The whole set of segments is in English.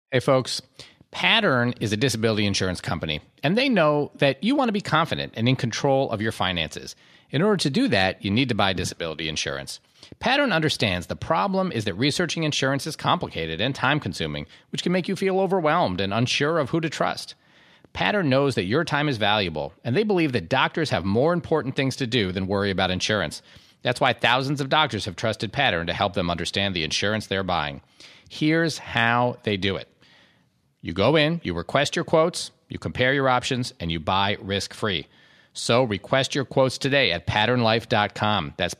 Hey, folks. Pattern is a disability insurance company, and they know that you want to be confident and in control of your finances. In order to do that, you need to buy disability insurance. Pattern understands the problem is that researching insurance is complicated and time-consuming, which can make you feel overwhelmed and unsure of who to trust. Pattern knows that your time is valuable, and they believe that doctors have more important things to do than worry about insurance. That's why thousands of doctors have trusted Pattern to help them understand the insurance they're buying. Here's how they do it. You go in, you request your quotes, you compare your options, and you buy risk-free. So request your quotes today at patternlife.com. That's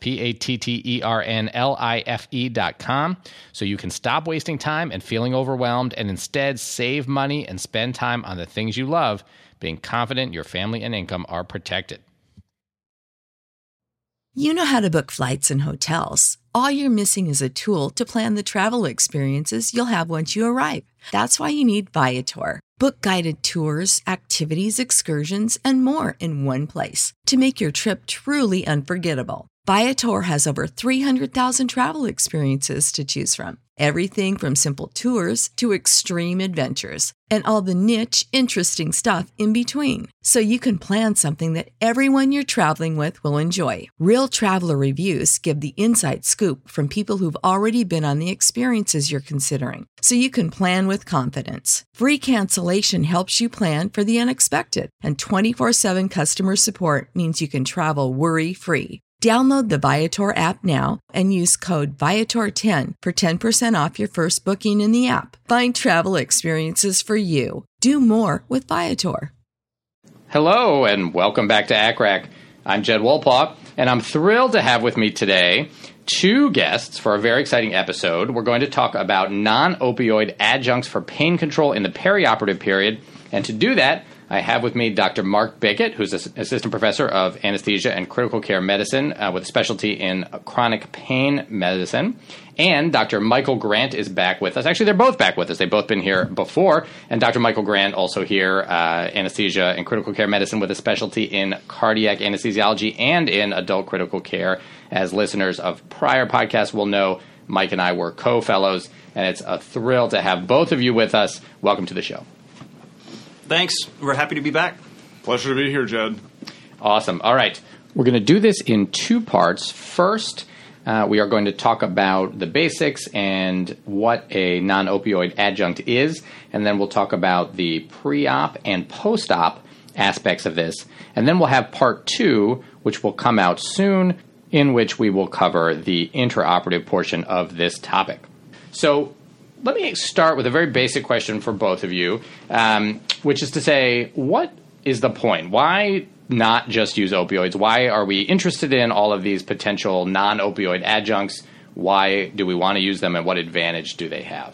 patternlife.com. So you can stop wasting time and feeling overwhelmed and instead save money and spend time on the things you love, being confident your family and income are protected. You know how to book flights and hotels. All you're missing is a tool to plan the travel experiences you'll have once you arrive. That's why you need Viator. Book guided tours, activities, excursions, and more in one place to make your trip truly unforgettable. Viator has over 300,000 travel experiences to choose from. Everything from simple tours to extreme adventures and all the niche, interesting stuff in between. So you can plan something that everyone you're traveling with will enjoy. Real traveler reviews give the inside scoop from people who've already been on the experiences you're considering. So you can plan with confidence. Free cancellation helps you plan for the unexpected. And 24/7 customer support means you can travel worry-free. Download the Viator app now and use code Viator10 for 10% off your first booking in the app. Find travel experiences for you. Do more with Viator. Hello, and welcome back to ACCRAC. I'm Jed Wolpaw, and I'm thrilled to have with me today two guests for a very exciting episode. We're going to talk about non-opioid adjuncts for pain control in the perioperative period, and to do that, I have with me Dr. Mark Bickett, who's an assistant professor of anesthesia and critical care medicine with a specialty in chronic pain medicine. And Dr. Michael Grant is back with us. Actually, they're both back with us. They've both been here before. And Dr. Michael Grant also here, anesthesia and critical care medicine with a specialty in cardiac anesthesiology and in adult critical care. As listeners of prior podcasts will know, Mike and I were co-fellows, and it's a thrill to have both of you with us. Welcome to the show. Thanks. We're happy to be back. Pleasure to be here, Jed. Awesome. All right. We're going to do this in two parts. First, we are going to talk about the basics and what a non-opioid adjunct is, and then we'll talk about the pre-op and post-op aspects of this. And then we'll have part two, which will come out soon, in which we will cover the intraoperative portion of this topic. So let me start with a very basic question for both of you, which is to say, what is the point? Why not just use opioids? Why are we interested in all of these potential non-opioid adjuncts? Why do we want to use them, and what advantage do they have?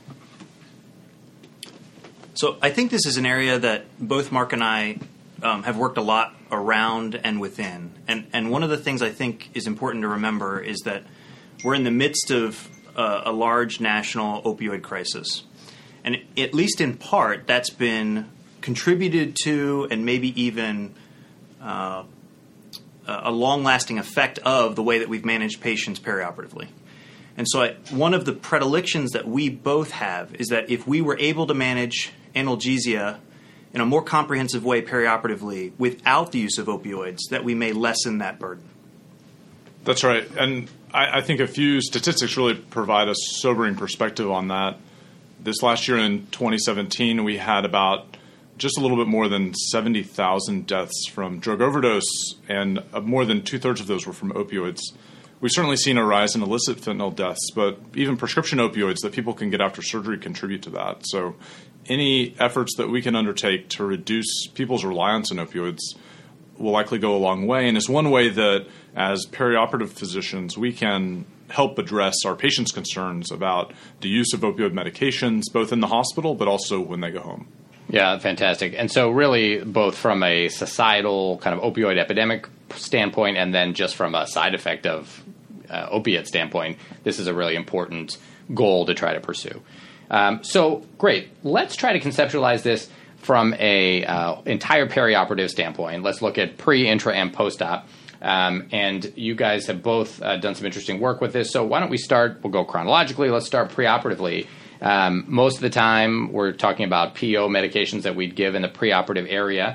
So I think this is an area that both Mark and I have worked a lot around and within. And one of the things I think is important to remember is that we're in the midst of a large national opioid crisis. And at least in part, that's been contributed to and maybe even a long-lasting effect of the way that we've managed patients perioperatively. And so one of the predilections that we both have is that if we were able to manage analgesia in a more comprehensive way perioperatively without the use of opioids, that we may lessen that burden. That's right. And I think a few statistics really provide a sobering perspective on that. This last year in 2017, we had about just a little bit more than 70,000 deaths from drug overdose, and more than two-thirds of those were from opioids. We've certainly seen a rise in illicit fentanyl deaths, but even prescription opioids that people can get after surgery contribute to that. So any efforts that we can undertake to reduce people's reliance on opioids will likely go a long way, and it's one way that as perioperative physicians we can help address our patients' concerns about the use of opioid medications, both in the hospital but also when they go home. Yeah, fantastic. And so really both from a societal kind of opioid epidemic standpoint and then just from a side effect of opiate standpoint, this is a really important goal to try to pursue. So great. Let's try to conceptualize this from a entire perioperative standpoint. Let's look at pre, intra, and post-op. And you guys have both done some interesting work with this. So why don't we start, we'll go chronologically, let's start preoperatively. Most of the time, we're talking about PO medications that we'd give in the preoperative area.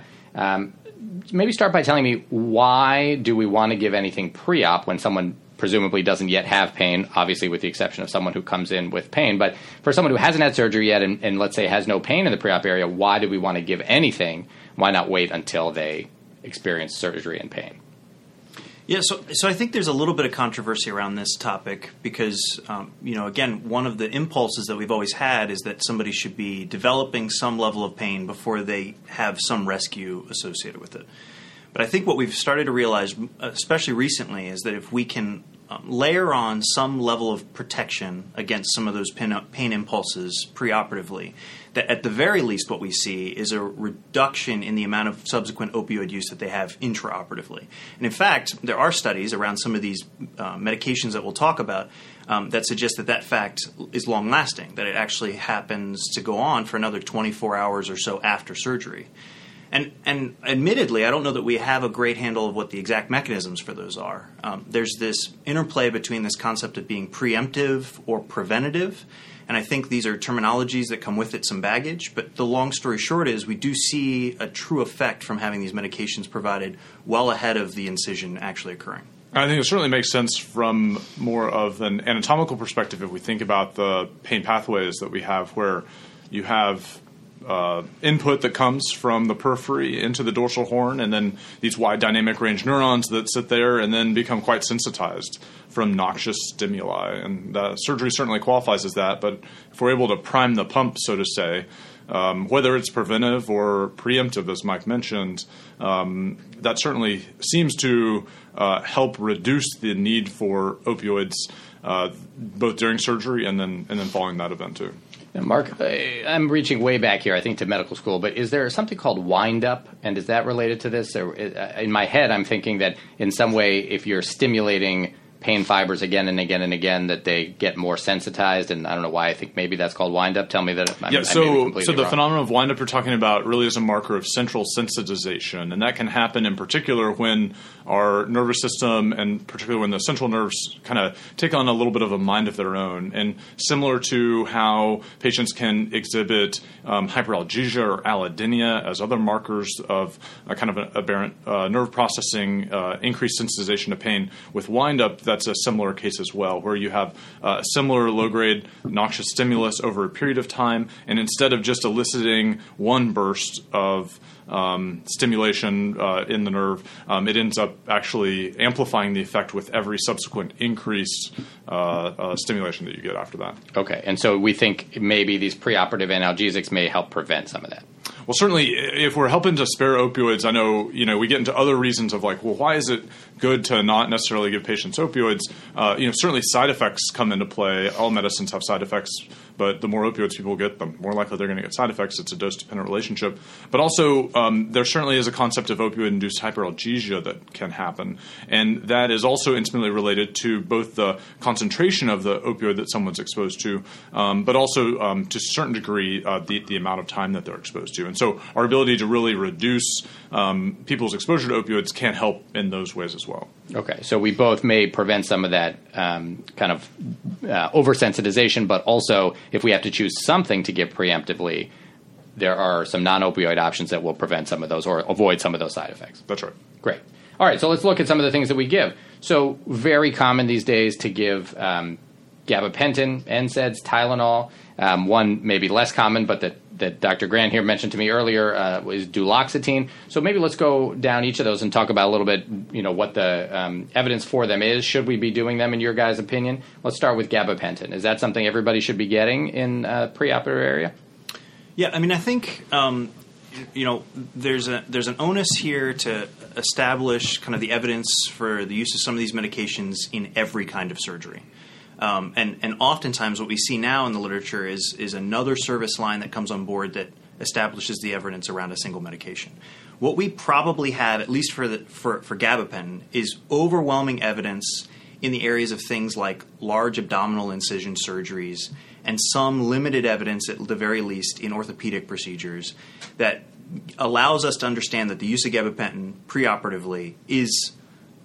Maybe start by telling me, why do we want to give anything pre-op when someone presumably doesn't yet have pain, obviously with the exception of someone who comes in with pain. But for someone who hasn't had surgery yet and let's say has no pain in the pre-op area, why do we want to give anything? Why not wait until they experience surgery and pain? Yeah, so I think there's a little bit of controversy around this topic because, again, one of the impulses that we've always had is that somebody should be developing some level of pain before they have some rescue associated with it. But I think what we've started to realize, especially recently, is that if we can layer on some level of protection against some of those pain impulses preoperatively, that at the very least what we see is a reduction in the amount of subsequent opioid use that they have intraoperatively. And in fact, there are studies around some of these medications that we'll talk about that suggest that fact is long-lasting, that it actually happens to go on for another 24 hours or so after surgery. And admittedly, I don't know that we have a great handle of what the exact mechanisms for those are. There's this interplay between this concept of being preemptive or preventative, and I think these are terminologies that come with it some baggage. But the long story short is we do see a true effect from having these medications provided well ahead of the incision actually occurring. I think it certainly makes sense from more of an anatomical perspective if we think about the pain pathways that we have, where you have input that comes from the periphery into the dorsal horn, and then these wide dynamic range neurons that sit there and then become quite sensitized from noxious stimuli. And surgery certainly qualifies as that, but if we're able to prime the pump, so to say, whether it's preventive or preemptive, as Mike mentioned, that certainly seems to help reduce the need for opioids both during surgery and then following that event too. Mark, I'm reaching way back here, I think, to medical school, but is there something called wind-up, and is that related to this? Or, in my head, I'm thinking that in some way, if you're stimulating pain fibers again and again and again, that they get more sensitized, and I don't know why I think maybe that's called wind-up. Tell me that I may be completely so the wrong. phenomenon of wind-up you're talking about really is a marker of central sensitization, and that can happen in particular when our nervous system, and particularly when the central nerves kind of take on a little bit of a mind of their own. And similar to how patients can exhibit hyperalgesia or allodynia as other markers of a kind of an aberrant nerve processing, increased sensitization to pain, with wind-up, that's a similar case as well, where you have a similar low-grade noxious stimulus over a period of time, and instead of just eliciting one burst of stimulation in the nerve, it ends up actually amplifying the effect with every subsequent increased stimulation that you get after that. Okay, and so we think maybe these preoperative analgesics may help prevent some of that. Well, certainly, if we're helping to spare opioids, I know we get into other reasons of like, well, why is it good to not necessarily give patients opioids? Certainly side effects come into play. All medicines have side effects, but the more opioids people get, the more likely they're going to get side effects. It's a dose-dependent relationship. But also, there certainly is a concept of opioid-induced hyperalgesia that can happen, and that is also intimately related to both the concentration of the opioid that someone's exposed to, but also to a certain degree the amount of time that they're exposed to. And so our ability to really reduce people's exposure to opioids can help in those ways as well. Okay, so we both may prevent some of that kind of oversensitization, but also if we have to choose something to give preemptively, there are some non-opioid options that will prevent some of those or avoid some of those side effects. That's right. Great. All right, so let's look at some of the things that we give. So very common these days to give gabapentin, NSAIDs, Tylenol. One maybe less common, but that Dr. Grant here mentioned to me earlier is duloxetine. So maybe let's go down each of those and talk about a little bit, what the evidence for them is. Should we be doing them in your guys' opinion? Let's start with gabapentin. Is that something everybody should be getting in preoperative area? Yeah, I mean, I think there's an onus here to establish kind of the evidence for the use of some of these medications in every kind of surgery. And oftentimes what we see now in the literature is another service line that comes on board that establishes the evidence around a single medication. What we probably have, at least for gabapentin, is overwhelming evidence in the areas of things like large abdominal incision surgeries and some limited evidence, at the very least, in orthopedic procedures that allows us to understand that the use of gabapentin preoperatively is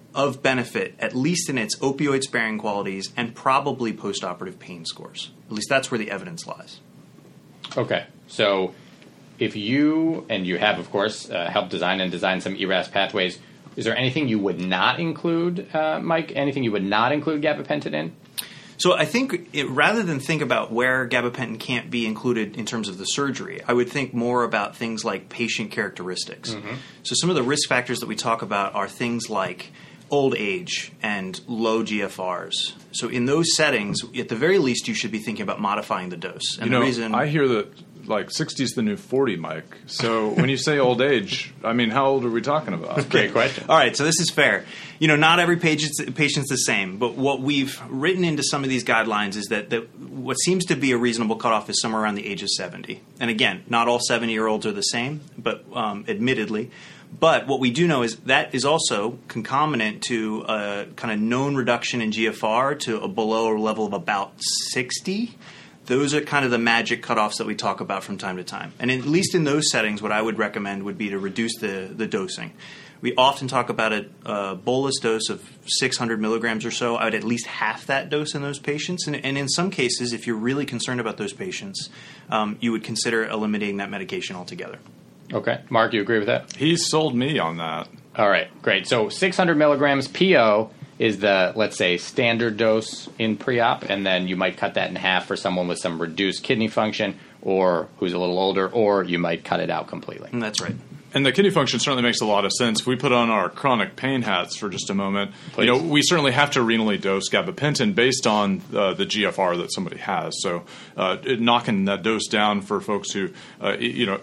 of benefit, at least in its opioid-sparing qualities and probably postoperative pain scores. At least that's where the evidence lies. Okay. So if you have, of course, helped design some ERAS pathways, is there anything you would not include, Mike? Anything you would not include gabapentin in? So I think rather than think about where gabapentin can't be included in terms of the surgery, I would think more about things like patient characteristics. Mm-hmm. So some of the risk factors that we talk about are things like old age and low GFRs. So in those settings, at the very least, you should be thinking about modifying the dose. And the reason I hear that like 60 is the new 40, Mike. So when you say old age, I mean, how old are we talking about? Great question. All right, so this is fair. Not every patient's the same, but what we've written into some of these guidelines is that what seems to be a reasonable cutoff is somewhere around the age of 70. And again, not all 70-year-olds are the same, but admittedly. But what we do know is that is also concomitant to a kind of known reduction in GFR to a below a level of about 60. Those are kind of the magic cutoffs that we talk about from time to time. And at least in those settings, what I would recommend would be to reduce the dosing. We often talk about a bolus dose of 600 milligrams or so. I would at least half that dose in those patients. And in some cases, if you're really concerned about those patients, you would consider eliminating that medication altogether. Okay. Mark, you agree with that? He sold me on that. All right. Great. So 600 milligrams PO is the, let's say, standard dose in pre-op, and then you might cut that in half for someone with some reduced kidney function or who's a little older, or you might cut it out completely. And that's right. And the kidney function certainly makes a lot of sense. If we put on our chronic pain hats for just a moment, Please. We certainly have to renally dose gabapentin based on the GFR that somebody has. So knocking that dose down for folks who are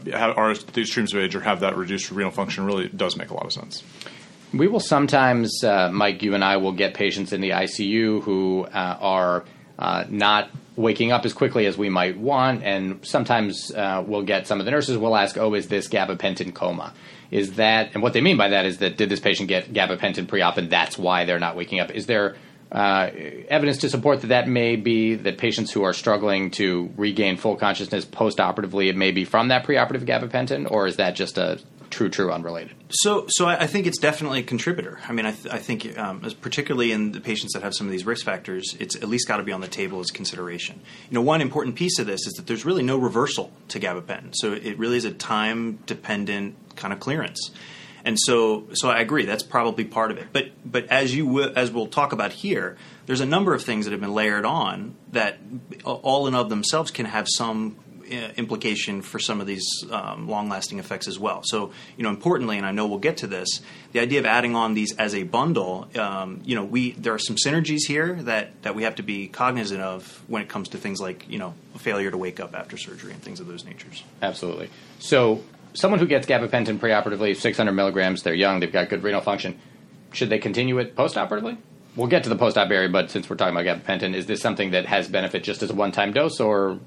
at the extremes of age or have that reduced renal function really does make a lot of sense. We will sometimes, Mike, you and I will get patients in the ICU who are not waking up as quickly as we might want, and sometimes we'll get some of the nurses will ask, is this gabapentin coma? Is that, and what they mean by that is that did this patient get gabapentin pre-op and that's why they're not waking up? Is there evidence to support that may be that patients who are struggling to regain full consciousness post-operatively, it may be from that preoperative gabapentin, or is that just a true unrelated? So I think it's definitely a contributor. I mean, I think particularly in the patients that have some of these risk factors, it's at least got to be on the table as consideration. One important piece of this is that there's really no reversal to gabapentin. So it really is a time-dependent kind of clearance. And so I agree, that's probably part of it. But as we'll talk about here, there's a number of things that have been layered on that all in of themselves can have some implication for some of these long-lasting effects as well. So, importantly, and I know we'll get to this, the idea of adding on these as a bundle, there are some synergies here that we have to be cognizant of when it comes to things like, a failure to wake up after surgery and things of those natures. Absolutely. So someone who gets gabapentin preoperatively, 600 milligrams, they're young, they've got good renal function, should they continue it postoperatively? We'll get to the post-op area, but since we're talking about gabapentin, is this something that has benefit just as a one-time dose, or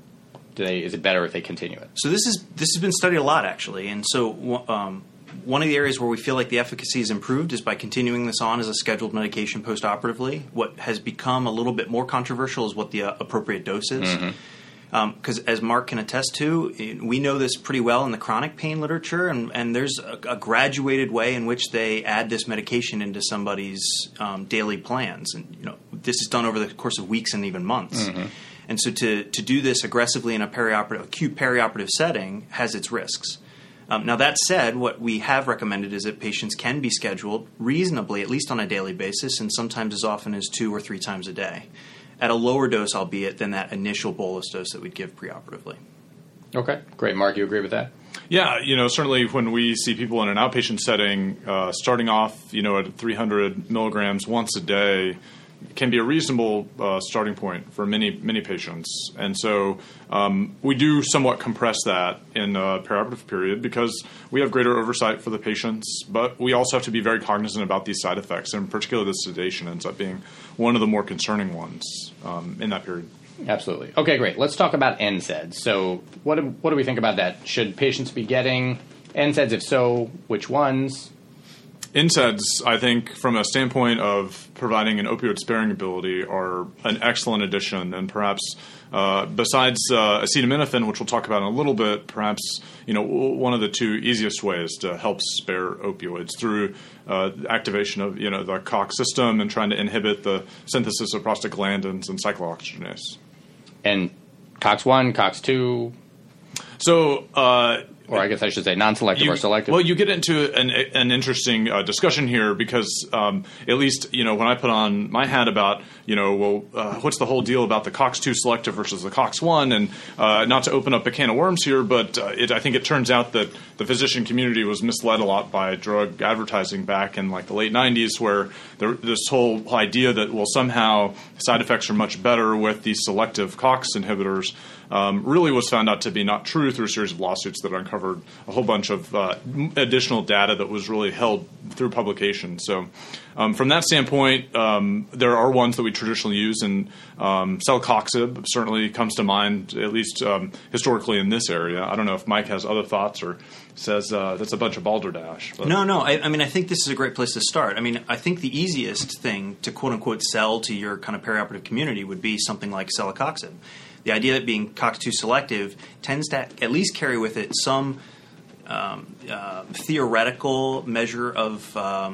is it better if they continue it? So this has been studied a lot, actually. And so one of the areas where we feel like the efficacy is improved is by continuing this on as a scheduled medication post-operatively. What has become a little bit more controversial is what the appropriate dose is. Because as Mark can attest to, we know this pretty well in the chronic pain literature, and there's a graduated way in which they add this medication into somebody's daily plans. And this is done over the course of weeks and even months. Mm-hmm. And so to do this aggressively in a acute perioperative setting has its risks. Now, that said, what we have recommended is that patients can be scheduled reasonably, at least on a daily basis, and sometimes as often as 2 or 3 times a day, at a lower dose, albeit, than that initial bolus dose that we'd give preoperatively. Okay, great. Mark, you agree with that? Yeah, certainly when we see people in an outpatient setting, starting off, at 300 milligrams once a day, can be a reasonable starting point for many patients. And so we do somewhat compress that in a perioperative period because we have greater oversight for the patients, but we also have to be very cognizant about these side effects, and particularly the sedation ends up being one of the more concerning ones in that period. Absolutely. Okay, great. Let's talk about NSAIDs. So what do we think about that? Should patients be getting NSAIDs? If so, which ones? NSAIDs, I think, from a standpoint of providing an opioid-sparing ability, are an excellent addition, and perhaps besides acetaminophen, which we'll talk about in a little bit, perhaps one of the two easiest ways to help spare opioids through activation of the COX system and trying to inhibit the synthesis of prostaglandins and cyclooxygenase. And COX-1, COX-2. So. Or I guess I should say non-selective or selective. Well, you get into an interesting discussion here because at least, when I put on my hat about, what's the whole deal about the COX-2 selective versus the COX-1, and not to open up a can of worms here, but I think it turns out that the physician community was misled a lot by drug advertising back in the late 90s, where this whole idea that, somehow side effects are much better with these selective COX inhibitors really was found out to be not true through a series of lawsuits that uncovered a whole bunch of additional data that was really held through publication. So from that standpoint, there are ones that we traditionally use, and celecoxib certainly comes to mind, at least historically in this area. I don't know if Mike has other thoughts or says that's a bunch of balderdash. But. No. I mean, I think this is a great place to start. I mean, I think the easiest thing to quote-unquote sell to your kind of perioperative community would be something like celecoxib. The idea that being COX-2 selective tends to at least carry with it some theoretical measure of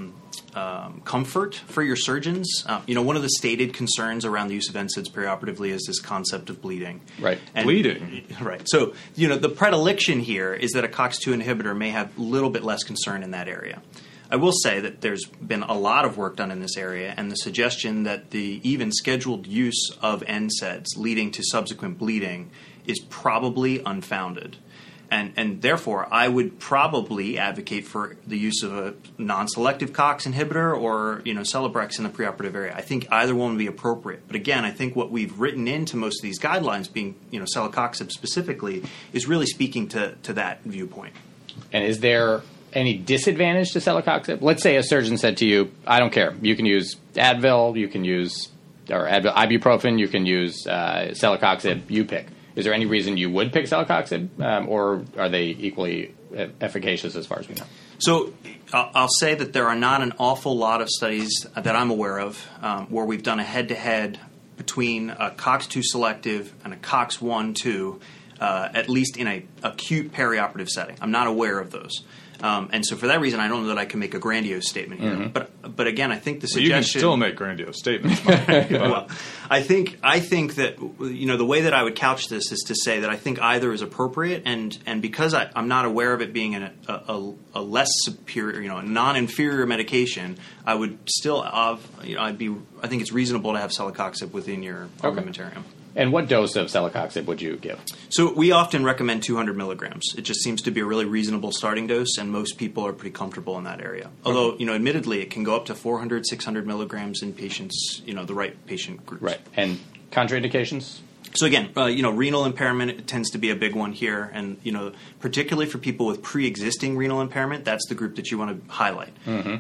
comfort for your surgeons. One of the stated concerns around the use of NSAIDs perioperatively is this concept of bleeding. Right. Bleeding. Right. So, the predilection here is that a COX-2 inhibitor may have a little bit less concern in that area. I will say that there's been a lot of work done in this area, and the suggestion that the even scheduled use of NSAIDs leading to subsequent bleeding is probably unfounded. And therefore, I would probably advocate for the use of a non-selective COX inhibitor or, Celebrex in the preoperative area. I think either one would be appropriate. But again, I think what we've written into most of these guidelines, being, celecoxib specifically, is really speaking to that viewpoint. And is there any disadvantage to celecoxib? Let's say a surgeon said to you, I don't care. You can use Advil, you can use ibuprofen, you can use celecoxib, you pick. Is there any reason you would pick celecoxib, or are they equally efficacious as far as we know? So I'll say that there are not an awful lot of studies that I'm aware of where we've done a head-to-head between a COX-2 selective and a COX-1-2, at least in an acute perioperative setting. I'm not aware of those. And so for that reason, I don't know that I can make a grandiose statement here. Mm-hmm. But again, I think the suggestion... You can still make grandiose statements. Well, I think that the way that I would couch this is to say that I think either is appropriate, and because I'm not aware of it being a less superior, a non-inferior medication, I would still I think it's reasonable to have celecoxib within your armamentarium. And what dose of celecoxib would you give? So we often recommend 200 milligrams. It just seems to be a really reasonable starting dose, and most people are pretty comfortable in that area. Although, admittedly, it can go up to 400, 600 milligrams in patients, the right patient groups. Right. And contraindications? So again, renal impairment tends to be a big one here, and particularly for people with pre-existing renal impairment, that's the group that you want to highlight. Mm-hmm.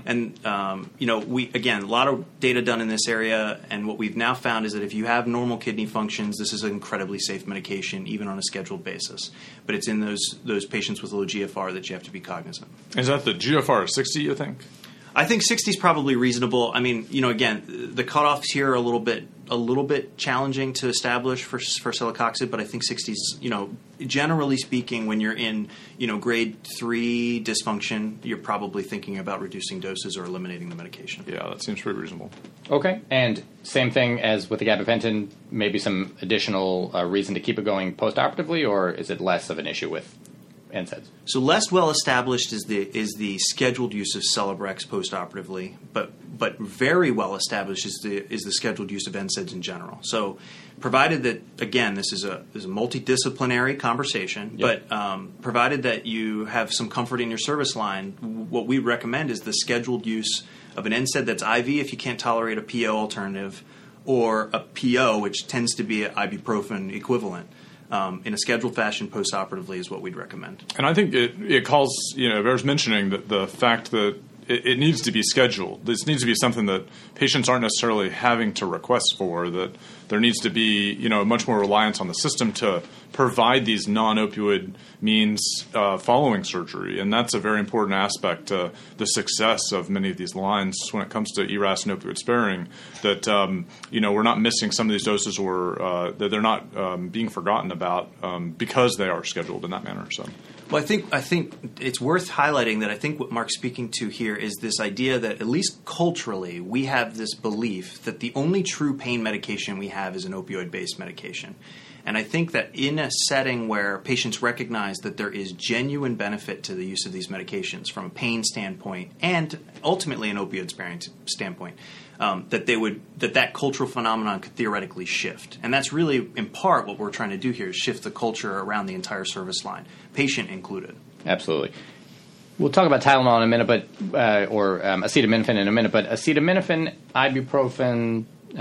And we a lot of data done in this area, and what we've now found is that if you have normal kidney functions, this is an incredibly safe medication, even on a scheduled basis. But it's in those patients with low GFR that you have to be cognizant. Is that the GFR of 60? You think? I think 60 is probably reasonable. I mean, again, the cutoffs here are a little bit challenging to establish for celecoxib, but I think 60 is, generally speaking, when you're in, grade 3 dysfunction, you're probably thinking about reducing doses or eliminating the medication. Yeah, that seems pretty reasonable. Okay, and same thing as with the gabapentin, maybe some additional reason to keep it going postoperatively, or is it less of an issue with NSAIDs? So less well established is the scheduled use of Celebrex postoperatively, but very well established is the scheduled use of NSAIDs in general. So, provided that, again, this is a multidisciplinary conversation, yep. But provided that you have some comfort in your service line, what we recommend is the scheduled use of an NSAID that's IV if you can't tolerate a PO alternative, or a PO, which tends to be an ibuprofen equivalent. In a scheduled fashion postoperatively is what we'd recommend. And I think it calls, bears mentioning that the fact that it needs to be scheduled. This needs to be something that patients aren't necessarily having to request for, that there needs to be, much more reliance on the system to provide these non-opioid means following surgery. And that's a very important aspect to the success of many of these lines when it comes to ERAS and opioid sparing, that, we're not missing some of these doses, or that they're not being forgotten about because they are scheduled in that manner. So. Well, I think it's worth highlighting that I think what Mark's speaking to here is this idea that, at least culturally, we have this belief that the only true pain medication we have is an opioid-based medication. And I think that in a setting where patients recognize that there is genuine benefit to the use of these medications from a pain standpoint and ultimately an opioid-sparing standpoint, that cultural phenomenon could theoretically shift. And that's really, in part, what we're trying to do here, is shift the culture around the entire service line, patient included. Absolutely. We'll talk about Tylenol in a minute, or acetaminophen in a minute, but acetaminophen, ibuprofen,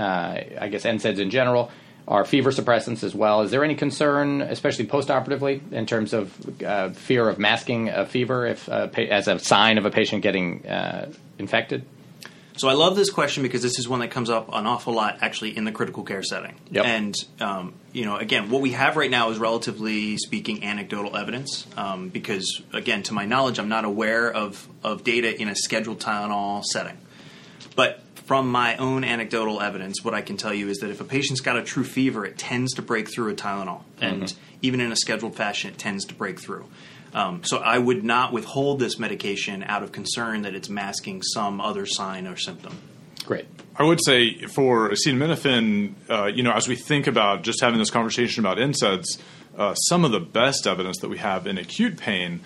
I guess NSAIDs in general, are fever suppressants as well. Is there any concern, especially postoperatively, in terms of fear of masking a fever as a sign of a patient getting infected? So I love this question because this is one that comes up an awful lot actually in the critical care setting. Yep. And, again, what we have right now is, relatively speaking, anecdotal evidence because, again, to my knowledge, I'm not aware of data in a scheduled Tylenol setting. But from my own anecdotal evidence, what I can tell you is that if a patient's got a true fever, it tends to break through a Tylenol. And even in a scheduled fashion, it tends to break through. So I would not withhold this medication out of concern that it's masking some other sign or symptom. Great. I would say for acetaminophen, as we think about just having this conversation about NSAIDs, some of the best evidence that we have in acute pain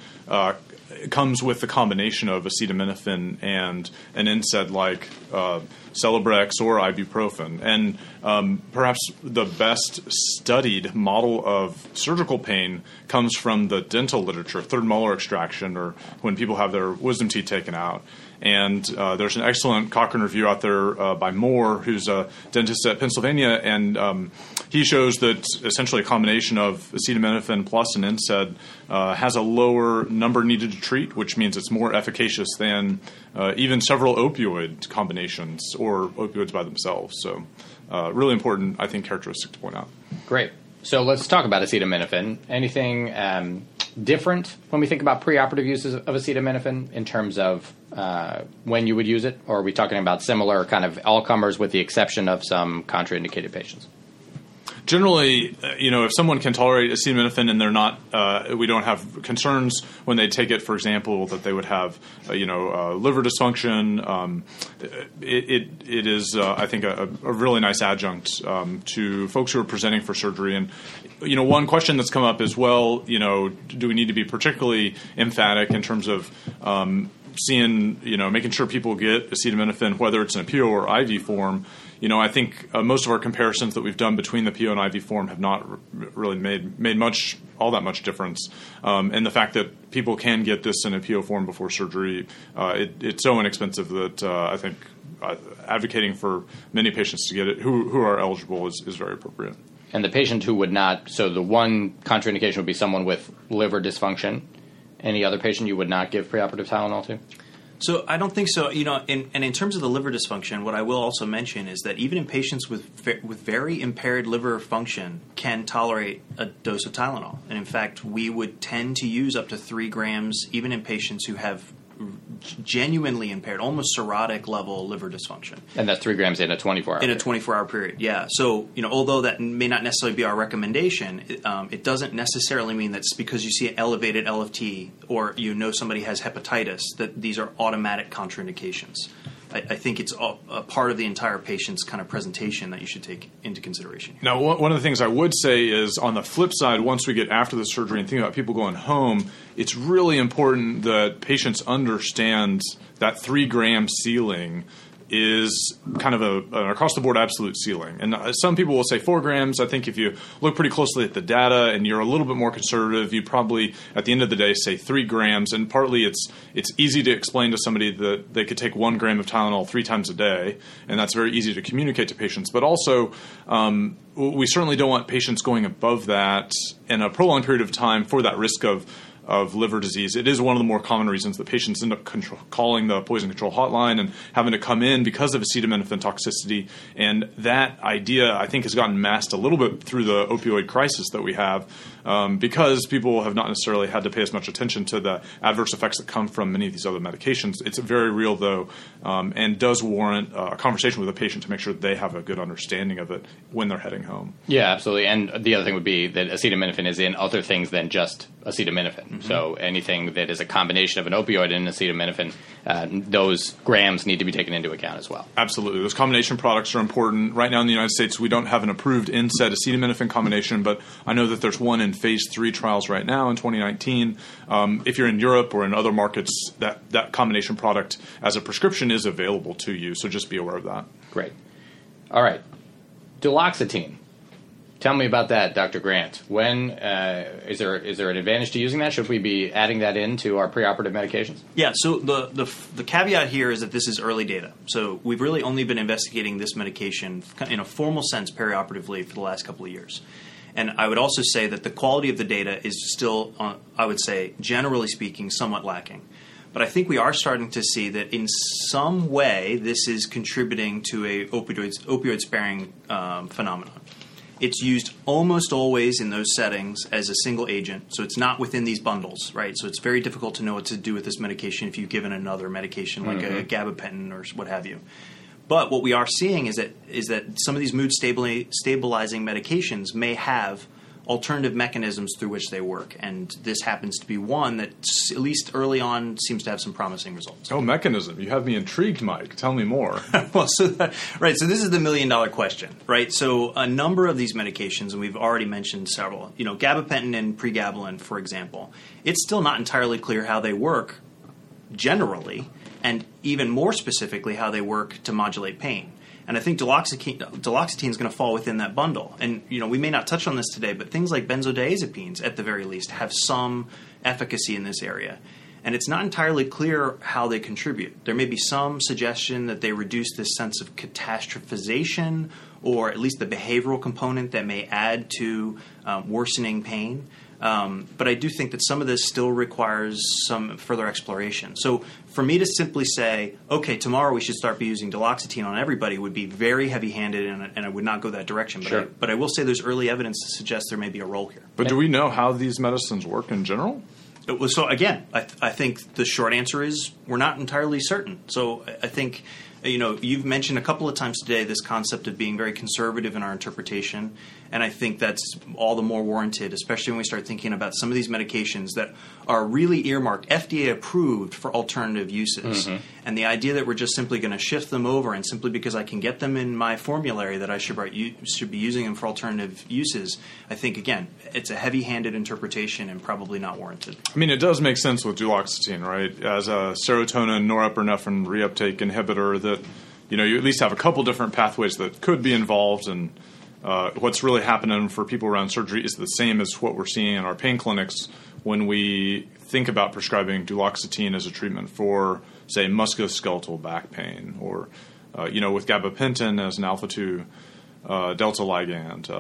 comes with the combination of acetaminophen and an NSAID like Celebrex or ibuprofen. And perhaps the best studied model of surgical pain comes from the dental literature, third molar extraction, or when people have their wisdom teeth taken out. And there's an excellent Cochrane review out there by Moore, who's a dentist at Pennsylvania, and he shows that essentially a combination of acetaminophen plus an NSAID has a lower number needed to treat, which means it's more efficacious than even several opioid combinations or opioids by themselves. So really important, I think, characteristic to point out. Great. So let's talk about acetaminophen. Anything different when we think about preoperative uses of acetaminophen in terms of when you would use it? Or are we talking about similar kind of all-comers with the exception of some contraindicated patients? Generally, if someone can tolerate acetaminophen and they're not, we don't have concerns when they take it, for example, that they would have, liver dysfunction. It is, I think, a really nice adjunct to folks who are presenting for surgery. And, one question that's come up is, well, do we need to be particularly emphatic in terms of making sure people get acetaminophen, whether it's in a PO or IV form? I think most of our comparisons that we've done between the PO and IV form have not really made all that much difference. And the fact that people can get this in a PO form before surgery, it's so inexpensive that I think advocating for many patients to get it who are eligible is very appropriate. And the patient who would not, so the one contraindication would be someone with liver dysfunction. Any other patient you would not give preoperative Tylenol to? So I don't think so. In terms of the liver dysfunction, what I will also mention is that even in patients with very impaired liver function can tolerate a dose of Tylenol. And in fact, we would tend to use up to 3 grams even in patients who have genuinely impaired, almost cirrhotic level liver dysfunction. And that's 3 grams in a 24-hour period. In a 24-hour period, yeah. So, although that may not necessarily be our recommendation, it doesn't necessarily mean that because you see an elevated LFT or somebody has hepatitis that these are automatic contraindications. I think it's a part of the entire patient's kind of presentation that you should take into consideration. Now, one of the things I would say is on the flip side, once we get after the surgery and think about people going home, it's really important that patients understand that 3 gram ceiling is kind of an across-the-board absolute ceiling. And some people will say 4 grams. I think if you look pretty closely at the data and you're a little bit more conservative, you probably, at the end of the day, say 3 grams. And partly it's easy to explain to somebody that they could take 1 gram of Tylenol 3 times a day, and that's very easy to communicate to patients. But also we certainly don't want patients going above that in a prolonged period of time for that risk of liver disease. It is one of the more common reasons that patients end up calling the poison control hotline and having to come in because of acetaminophen toxicity. And that idea, I think, has gotten masked a little bit through the opioid crisis that we have, because people have not necessarily had to pay as much attention to the adverse effects that come from many of these other medications. It's very real, though, and does warrant a conversation with a patient to make sure that they have a good understanding of it when they're heading home. Yeah, absolutely. And the other thing would be that acetaminophen is in other things than just acetaminophen. Mm-hmm. So anything that is a combination of an opioid and acetaminophen, those grams need to be taken into account as well. Absolutely. Those combination products are important. Right now in the United States, we don't have an approved NSAID acetaminophen combination, but I know that there's one in phase 3 trials right now in 2019. If you're in Europe or in other markets, that combination product as a prescription is available to you, so just be aware of that. Great. All right. Duloxetine. Tell me about that, Dr. Grant. When is there an advantage to using that? Should we be adding that into our preoperative medications? Yeah. So the caveat here is that this is early data. So we've really only been investigating this medication in a formal sense perioperatively for the last couple of years. And I would also say that the quality of the data is still, I would say, generally speaking, somewhat lacking. But I think we are starting to see that in some way this is contributing to a opioid-sparing phenomenon. It's used almost always in those settings as a single agent, so it's not within these bundles, right? So it's very difficult to know what to do with this medication if you've given another medication like a gabapentin or what have you. But what we are seeing is that some of these mood stabilizing medications may have alternative mechanisms through which they work, and this happens to be one that, at least early on, seems to have some promising results. Oh, mechanism. You have me intrigued, Mike. Tell me more. Well, so this is the million-dollar question, right? So a number of these medications, and we've already mentioned several, gabapentin and pregabalin, for example, it's still not entirely clear how they work generally, and even more specifically how they work to modulate pain. And I think duloxetine is going to fall within that bundle. And, we may not touch on this today, but things like benzodiazepines, at the very least, have some efficacy in this area. And it's not entirely clear how they contribute. There may be some suggestion that they reduce this sense of catastrophization, or at least the behavioral component that may add to worsening pain. But I do think that some of this still requires some further exploration. So for me to simply say, okay, tomorrow we should start using duloxetine on everybody would be very heavy-handed, and I would not go that direction. But, sure. But I will say there's early evidence to suggest there may be a role here. But do we know how these medicines work in general? So again, I think the short answer is we're not entirely certain. So I think, you've mentioned a couple of times today this concept of being very conservative in our interpretation, and I think that's all the more warranted, especially when we start thinking about some of these medications that are really earmarked, FDA approved for alternative uses. Mm-hmm. And the idea that we're just simply going to shift them over, and simply because I can get them in my formulary that I should be using them for alternative uses, I think, again, it's a heavy-handed interpretation and probably not warranted. I mean, it does make sense with duloxetine, right? As a serotonin, norepinephrine reuptake inhibitor that, you at least have a couple different pathways that could be involved, and what's really happening for people around surgery is the same as what we're seeing in our pain clinics when we think about prescribing duloxetine as a treatment for, say, musculoskeletal back pain, or, with gabapentin as an alpha-2 delta ligand,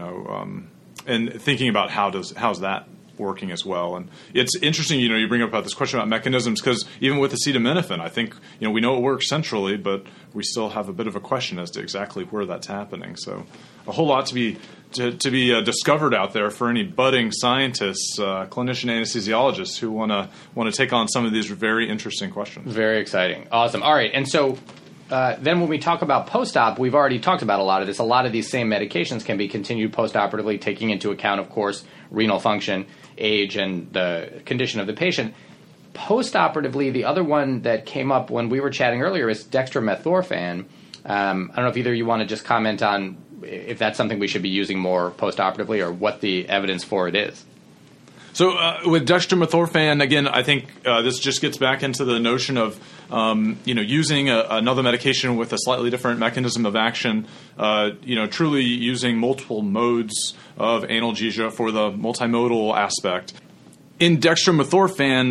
and thinking about how's that working as well. And it's interesting, you bring up about this question about mechanisms, because even with acetaminophen, I think, we know it works centrally, but we still have a bit of a question as to exactly where that's happening. So a whole lot to be discovered out there for any budding scientists, clinician anesthesiologists who want to take on some of these very interesting questions. Very exciting. Awesome. All right. And so then when we talk about post-op, we've already talked about a lot of this. A lot of these same medications can be continued post-operatively, taking into account, of course, renal function, age, and the condition of the patient. Post-operatively, the other one that came up when we were chatting earlier is dextromethorphan. I don't know if either of you want to just comment on if that's something we should be using more post-operatively, or what the evidence for it is. So with dextromethorphan, again, I think this just gets back into the notion of using another medication with a slightly different mechanism of action. Truly using multiple modes of analgesia for the multimodal aspect. In dextromethorphan,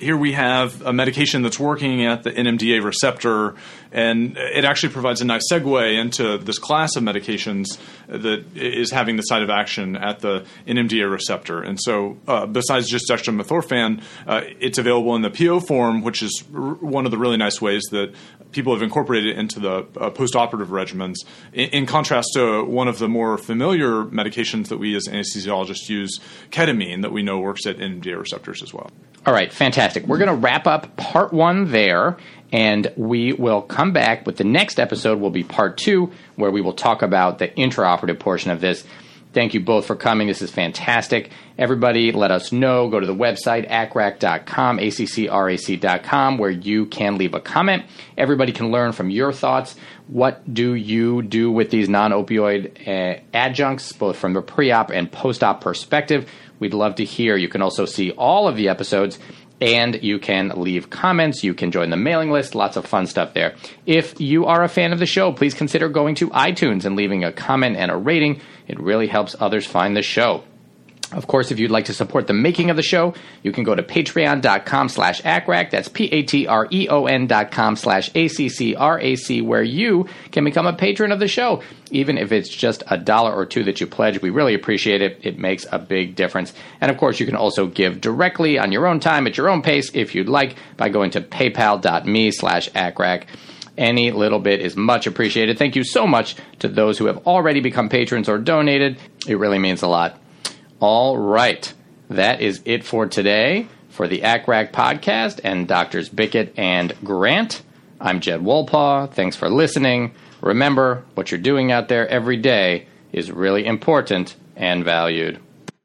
here we have a medication that's working at the NMDA receptor, and it actually provides a nice segue into this class of medications that is having the site of action at the NMDA receptor. And so besides just dextromethorphan, it's available in the PO form, which is one of the really nice ways that people have incorporated it into the post-operative regimens. In contrast to one of the more familiar medications that we as anesthesiologists use, ketamine, that we know works at NMDA receptors as well. All right, fantastic. We're going to wrap up part 1 there, and we will come back with the next episode will be part 2, where we will talk about the intraoperative portion of this. Thank you both for coming. This is fantastic. Everybody, let us know. Go to the website, accrac.com, accrac.com, where you can leave a comment. Everybody can learn from your thoughts. What do you do with these non-opioid adjuncts, both from the pre-op and post-op perspective? We'd love to hear. You can also see all of the episodes, and you can leave comments. You can join the mailing list. Lots of fun stuff there. If you are a fan of the show, please consider going to iTunes and leaving a comment and a rating. It really helps others find the show. Of course, if you'd like to support the making of the show, you can go to patreon.com/ACRAC. That's patreon.com/ACCRAC, where you can become a patron of the show. Even if it's just $1 or $2 that you pledge, we really appreciate it. It makes a big difference. And of course, you can also give directly on your own time at your own pace if you'd like by going to paypal.me/ACRAC. Any little bit is much appreciated. Thank you so much to those who have already become patrons or donated. It really means a lot. All right. That is it for today for the ACRAC podcast and Drs. Bickett and Grant. I'm Jed Wolpaw. Thanks for listening. Remember, what you're doing out there every day is really important and valued.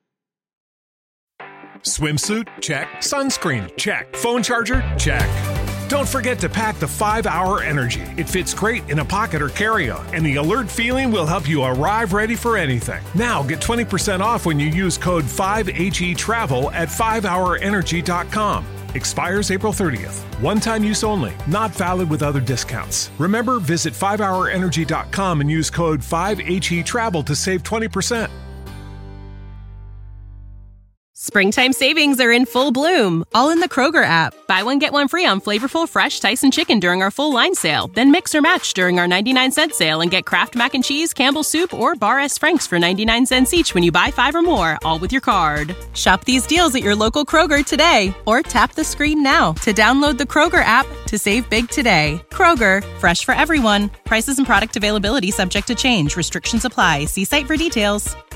Swimsuit? Check. Sunscreen? Check. Phone charger? Check. Don't forget to pack the 5-Hour Energy. It fits great in a pocket or carry-on, and the alert feeling will help you arrive ready for anything. Now get 20% off when you use code 5HETRAVEL at 5hourenergy.com. Expires April 30th. One-time use only. Not valid with other discounts. Remember, visit 5hourenergy.com and use code 5HETRAVEL to save 20%. Springtime savings are in full bloom, all in the Kroger app. Buy one, get one free on flavorful, fresh Tyson chicken during our full line sale. Then mix or match during our 99-cent sale and get Kraft Mac and Cheese, Campbell's Soup, or Bar S. Frank's for 99 cents each when you buy 5 or more, all with your card. Shop these deals at your local Kroger today, or tap the screen now to download the Kroger app to save big today. Kroger, fresh for everyone. Prices and product availability subject to change. Restrictions apply. See site for details.